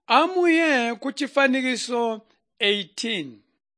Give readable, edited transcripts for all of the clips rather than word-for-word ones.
Amuye ku chifanikizo 18.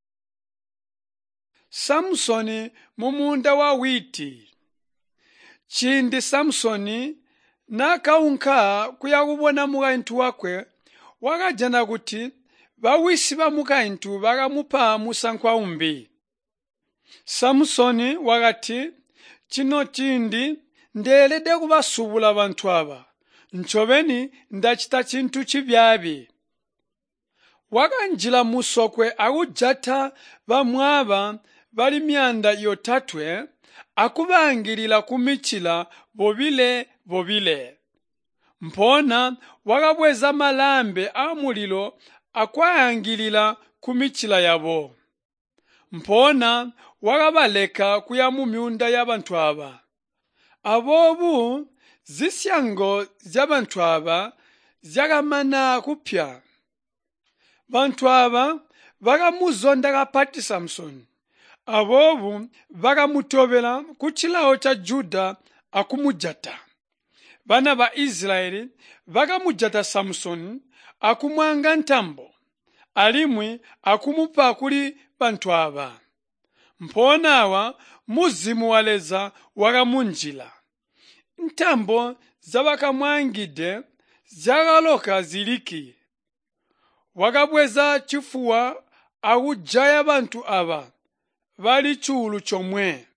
Samsoni mumunda wa witi. Chindi Samsoni nakaunka kuyakubona mukaintu wakwe wakajana kuti bawisi ba mukaintu bakamupa musankwa umbi. Samsoni wakati chino chindi ndelede kubasubula bantu aba nchoveni ndachita chintu chibyabi. Wakanjila musokwe akujata bamwaba bali myanda yotatwe akubangilila kumichila bobile. Mpona wakabweza malambe amulilo akwayangilila kumichila yabo. Mpona wakabaleka kuya mu myunda y'abantu aba. Abobu zisyango z'abantu aba zyakamana kupya. Bantu aba bakamuzonda kapati Samsoni. Abobu bakamutobela kuchilawo cha Juda akumujata. Bana ba Israeli bakamujata Samsoni akumwanga ntambo. Alimwi akumupa kuli bantu aba. Mponawa muzimu waleza wakamunjila. Ntambo zabakamwangide zakaloka ziliki. Wakabweza chifuwa akujaya bantu aba bali chulu chomwe.